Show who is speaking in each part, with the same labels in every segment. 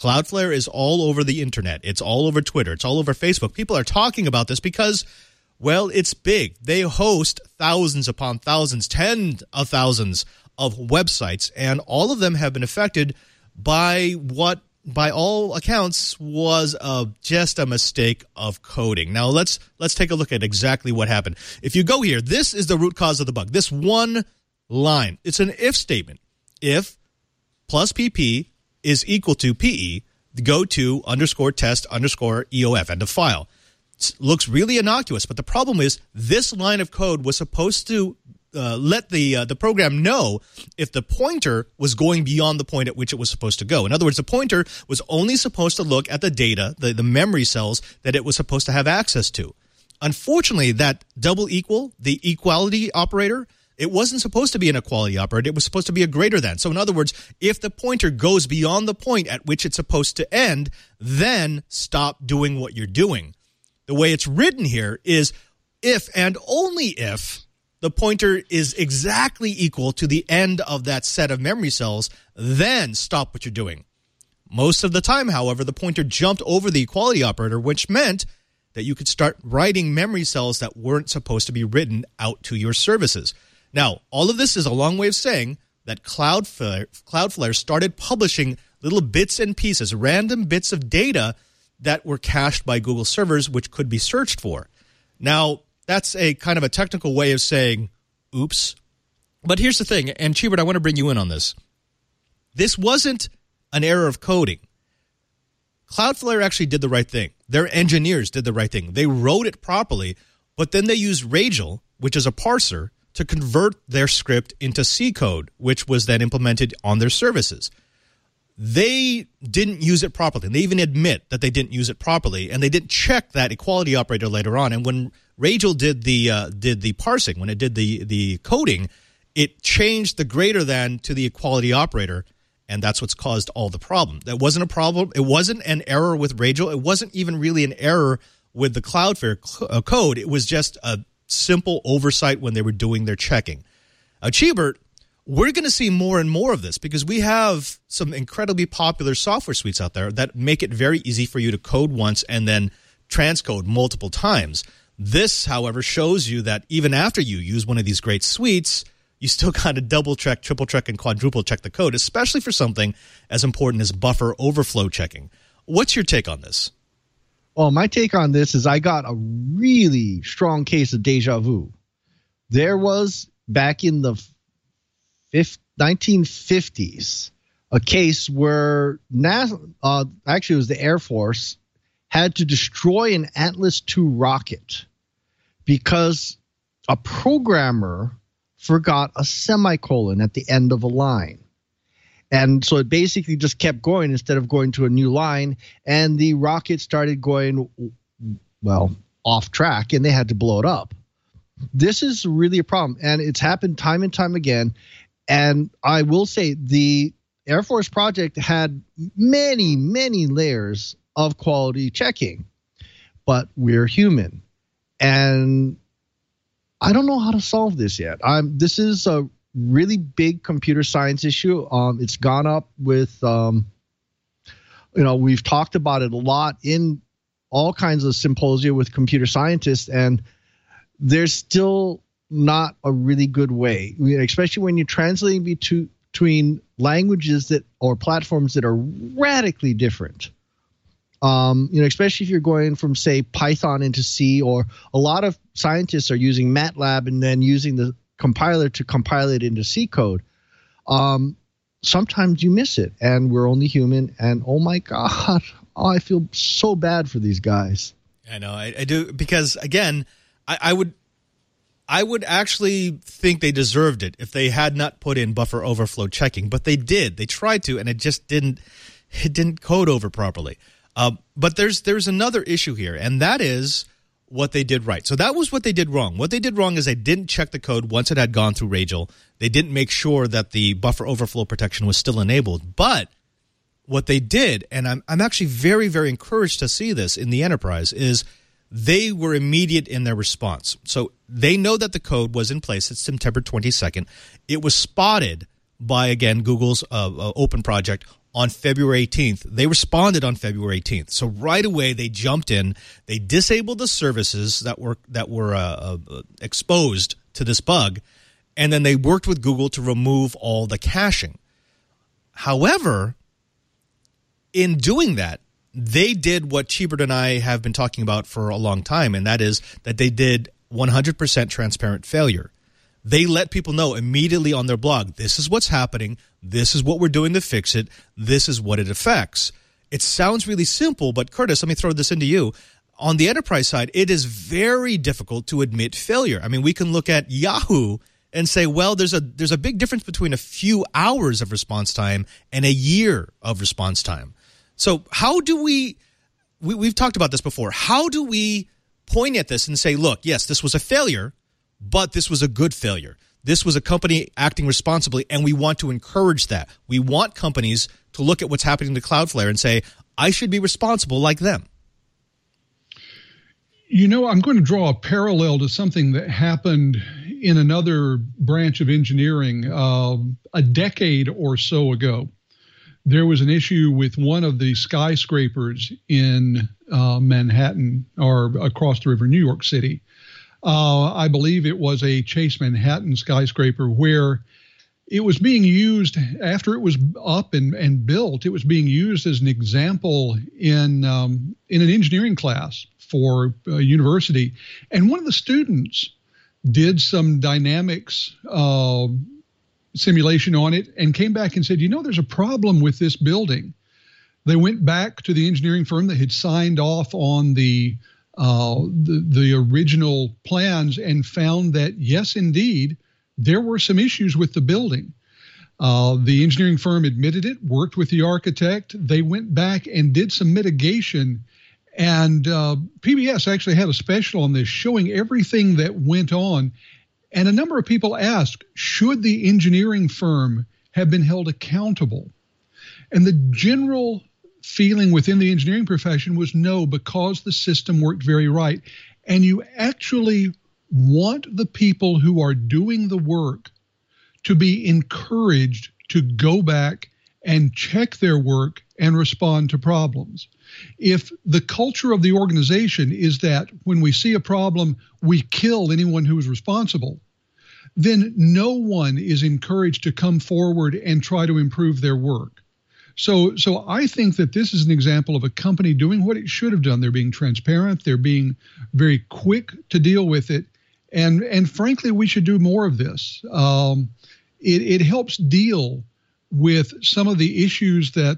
Speaker 1: Cloudflare is all over the internet. It's all over Twitter. It's all over Facebook. People are talking about this because, well, it's big. They host thousands upon thousands, tens of thousands of websites, and all of them have been affected by what, by all accounts, was just a mistake of coding. Now, let's take a look at exactly what happened. If you go here, this is the root cause of the bug. This one line. It's an if statement. If plus pp is equal to pe, go to _test_EOF, end of file. It looks really innocuous, but the problem is this line of code was supposed to let the program know if the pointer was going beyond the point at which it was supposed to go. In other words, the pointer was only supposed to look at the data, the memory cells that it was supposed to have access to. Unfortunately, that double equal, the equality operator, it wasn't supposed to be an equality operator. It was supposed to be a greater than. So in other words, if the pointer goes beyond the point at which it's supposed to end, then stop doing what you're doing. The way it's written here is if and only if the pointer is exactly equal to the end of that set of memory cells, then stop what you're doing. Most of the time, however, the pointer jumped over the equality operator, which meant that you could start writing memory cells that weren't supposed to be written out to your services. Now, all of this is a long way of saying that Cloudflare started publishing little bits and pieces, random bits of data that were cached by Google servers, which could be searched for. Now, that's a kind of a technical way of saying, oops. But here's the thing, and Cheebert, I want to bring you in on this. This wasn't an error of coding. Cloudflare actually did the right thing. Their engineers did the right thing. They wrote it properly, but then they used Ragel, which is a parser, to convert their script into C code, which was then implemented on their services. They didn't use it properly. They even admit that they didn't use it properly, and they didn't check that equality operator later on. And when Ragel did the parsing, when it did the coding, it changed the greater than to the equality operator, and that's what's caused all the problem. That wasn't a problem. It wasn't an error with Ragel. It wasn't even really an error with the Cloudflare code. It was just a simple oversight when they were doing their checking. Cheebert, we're going to see more and more of this because we have some incredibly popular software suites out there that make it very easy for you to code once and then transcode multiple times. This, however, shows you that even after you use one of these great suites, you still got to double check, triple check, and quadruple check the code, especially for something as important as buffer overflow checking. What's your take on this?
Speaker 2: Well, my take on this is I got a really strong case of deja vu. There was, back in the 1950s, a case where actually it was the Air Force had to destroy an Atlas II rocket because a programmer forgot a semicolon at the end of a line. And so it basically just kept going instead of going to a new line, and the rocket started going, well, off track, and they had to blow it up. This is really a problem, and it's happened time and time again. And I will say the Air Force project had many, many layers of quality checking, but we're human. And I don't know how to solve this yet. This is a really big computer science issue. It's gone up with, we've talked about it a lot in all kinds of symposia with computer scientists, and there's still not a really good way, especially when you're translating between languages or platforms that are radically different. Especially if you're going from, say, Python into C, or a lot of scientists are using MATLAB and then using the compiler to compile it into C code. Sometimes you miss it, and we're only human. And oh my God, I feel so bad for these guys.
Speaker 1: I know, I do, because again, I would actually think they deserved it if they had not put in buffer overflow checking, but they did. They tried to, and it just didn't code over properly. But there's another issue here, and that is what they did right. So that was what they did wrong. What they did wrong is they didn't check the code once it had gone through Ragel. They didn't make sure that the buffer overflow protection was still enabled. But what they did, and I'm actually very, very encouraged to see this in the enterprise, is they were immediate in their response. So they know that the code was in place. It's September 22nd. It was spotted by, again, Google's open project on February 18th. They responded on February 18th. So right away they jumped in. They disabled the services that were exposed to this bug, and then they worked with Google to remove all the caching. However, in doing that, they did what Chibert and I have been talking about for a long time, and that is that they did 100% transparent failure. They let people know immediately on their blog, this is what's happening, this is what we're doing to fix it, this is what it affects. It sounds really simple, but Curtis, let me throw this into you. On the enterprise side, it is very difficult to admit failure. I mean, we can look at Yahoo and say, well, there's a big difference between a few hours of response time and a year of response time. So how do we've talked about this before, how do we point at this and say, look, yes, this was a failure, but this was a good failure. This was a company acting responsibly, and we want to encourage that. We want companies to look at what's happening to Cloudflare and say, I should be responsible like them.
Speaker 3: You know, I'm going to draw a parallel to something that happened in another branch of engineering a decade or so ago. There was an issue with one of the skyscrapers in Manhattan, or across the river, New York City. I believe it was a Chase Manhattan skyscraper where it was being used after it was up and built. It was being used as an example in an engineering class for a university. And one of the students did some dynamics simulation on it and came back and said, you know, there's a problem with this building. They went back to the engineering firm that had signed off on the original plans and found that, yes, indeed, there were some issues with the building. The engineering firm admitted it, worked with the architect. They went back and did some mitigation. And PBS actually had a special on this showing everything that went on. And a number of people asked, should the engineering firm have been held accountable? And the general feeling within the engineering profession was no, because the system worked very right. And you actually want the people who are doing the work to be encouraged to go back and check their work and respond to problems. If the culture of the organization is that when we see a problem, we kill anyone who is responsible, then no one is encouraged to come forward and try to improve their work. So I think that this is an example of a company doing what it should have done. They're being transparent. They're being very quick to deal with it. And frankly, we should do more of this. It helps deal with some of the issues that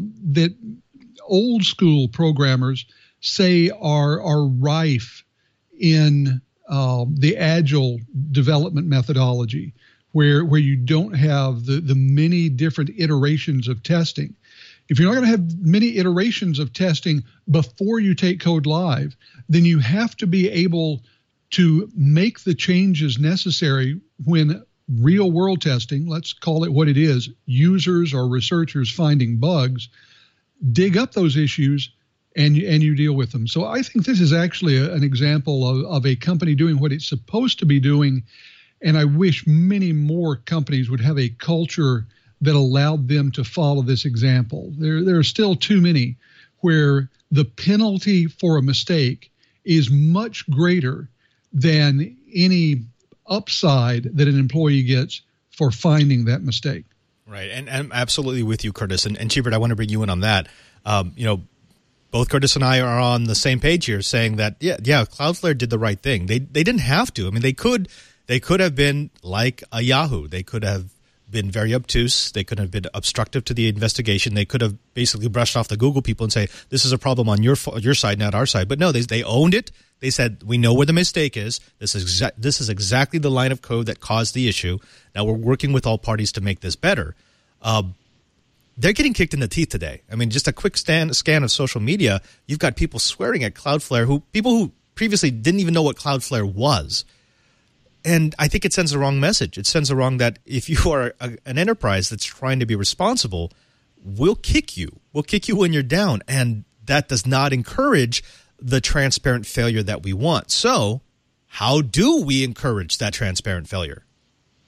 Speaker 3: old school programmers say are rife in the agile development methodology, where you don't have the many different iterations of testing. If you're not going to have many iterations of testing before you take code live, then you have to be able to make the changes necessary when real world testing, let's call it what it is, users or researchers finding bugs, dig up those issues and you deal with them. So I think this is actually an example of a company doing what it's supposed to be doing. And I wish many more companies would have a culture that allowed them to follow this example. There are still too many where the penalty for a mistake is much greater than any upside that an employee gets for finding that mistake.
Speaker 1: Right, and I'm absolutely with you, Curtis. And Chibert, I want to bring you in on that. Both Curtis and I are on the same page here, saying that yeah, Cloudflare did the right thing. They didn't have to. I mean, they could have been like a Yahoo. They could have been very obtuse. They could have been obstructive to the investigation. They could have basically brushed off the Google people and say, this is a problem on your side, not our side. But no, they owned it. They said, we know where the mistake is. This is exactly the line of code that caused the issue. Now we're working with all parties to make this better. They're getting kicked in the teeth today. I mean, just a quick scan of social media, you've got people swearing at Cloudflare, people who previously didn't even know what Cloudflare was. And I think it sends the wrong message. It sends the wrong that if you are an enterprise that's trying to be responsible, we'll kick you. We'll kick you when you're down. And that does not encourage the transparent failure that we want. So how do we encourage that transparent failure?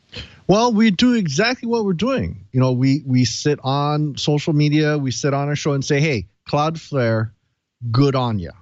Speaker 2: Well, we do exactly what we're doing. We sit on social media, we sit on our show and say, hey, Cloudflare, good on you.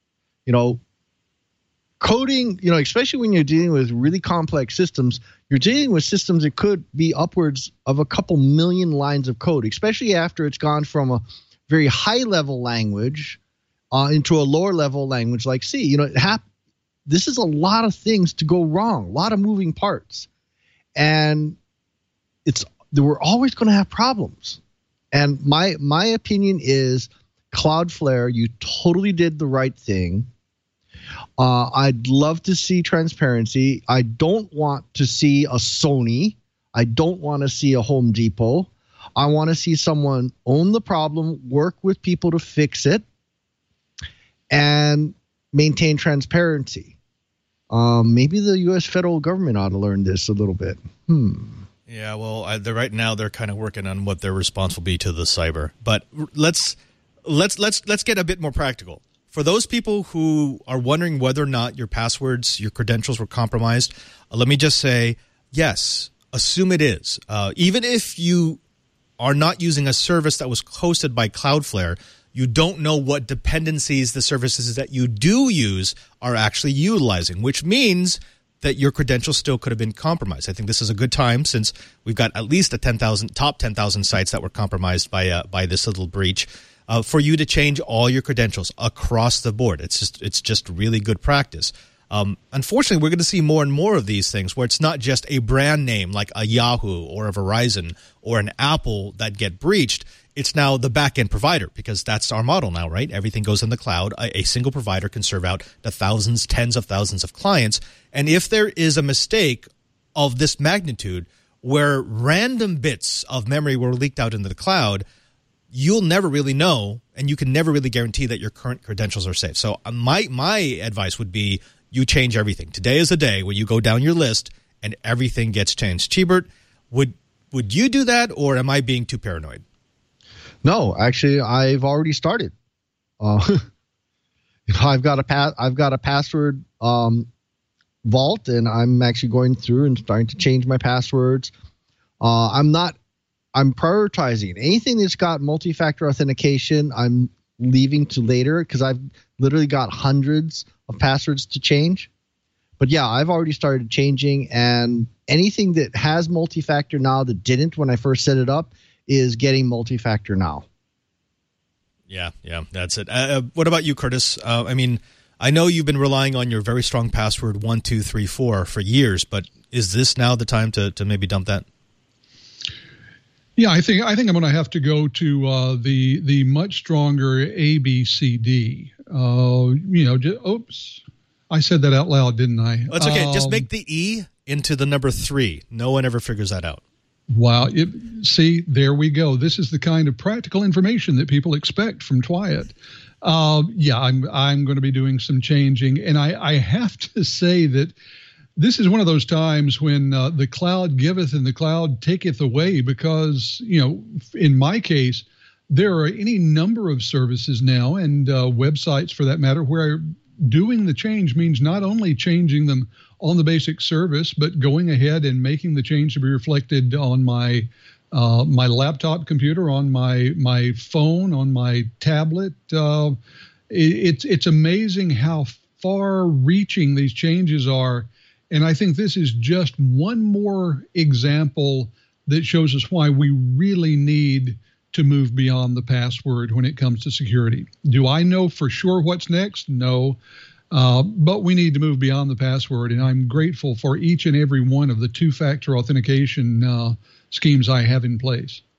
Speaker 2: Coding, especially when you're dealing with really complex systems, you're dealing with systems that could be upwards of a couple million lines of code, especially after it's gone from a very high-level language into a lower-level language like C. This is a lot of things to go wrong, a lot of moving parts. And we're always going to have problems. And my opinion is, Cloudflare, you totally did the right thing. I'd love to see transparency. I don't want to see a Sony. I don't want to see a Home Depot. I want to see someone own the problem, work with people to fix it, and maintain transparency. Maybe the U.S. federal government ought to learn this a little bit.
Speaker 1: Yeah, well, right now they're kind of working on what their response will be to the cyber. But let's get a bit more practical. For those people who are wondering whether or not your passwords, your credentials were compromised, let me just say, yes, assume it is. Even if you are not using a service that was hosted by Cloudflare, you don't know what dependencies the services that you do use are actually utilizing, which means that your credentials still could have been compromised. I think this is a good time, since we've got at least top 10,000 sites that were compromised by this little breach, for you to change all your credentials across the board. It's just really good practice. Unfortunately, we're going to see more and more of these things where it's not just a brand name like a Yahoo or a Verizon or an Apple that get breached. It's now the back-end provider, because that's our model now, right? Everything goes in the cloud. A single provider can serve out to thousands, tens of thousands of clients. And if there is a mistake of this magnitude where random bits of memory were leaked out into the cloud, you'll never really know, and you can never really guarantee that your current credentials are safe. So my advice would be, you change everything. Today is the day where you go down your list and everything gets changed. Cheebert, would you do that, or am I being too paranoid?
Speaker 2: No, actually, I've already started. I've got a password vault, and I'm actually going through and starting to change my passwords. I'm prioritizing anything that's got multi-factor authentication. I'm leaving to later, because I've literally got hundreds of passwords to change. But yeah, I've already started changing, and anything that has multi-factor now that didn't when I first set it up is getting multi-factor now.
Speaker 1: Yeah, that's it. What about you, Curtis? I know you've been relying on your very strong password 1234 for years, but is this now the time to maybe dump that?
Speaker 3: Yeah, I think I'm going to have to go to the much stronger ABCD. Oops, I said that out loud, didn't I?
Speaker 1: That's okay. Just make the E into the number 3. No one ever figures that out.
Speaker 3: Wow. See, there we go. This is the kind of practical information that people expect from Twyat. I'm going to be doing some changing. And I have to say that this is one of those times when the cloud giveth and the cloud taketh away, because, in my case, there are any number of services now, and websites for that matter, where doing the change means not only changing them on the basic service, but going ahead and making the change to be reflected on my laptop computer, on my phone, on my tablet. It's amazing how far-reaching these changes are, and I think this is just one more example that shows us why we really need to move beyond the password when it comes to security. Do I know for sure what's next? No. But we need to move beyond the password, and I'm grateful for each and every one of the two-factor authentication schemes I have in place.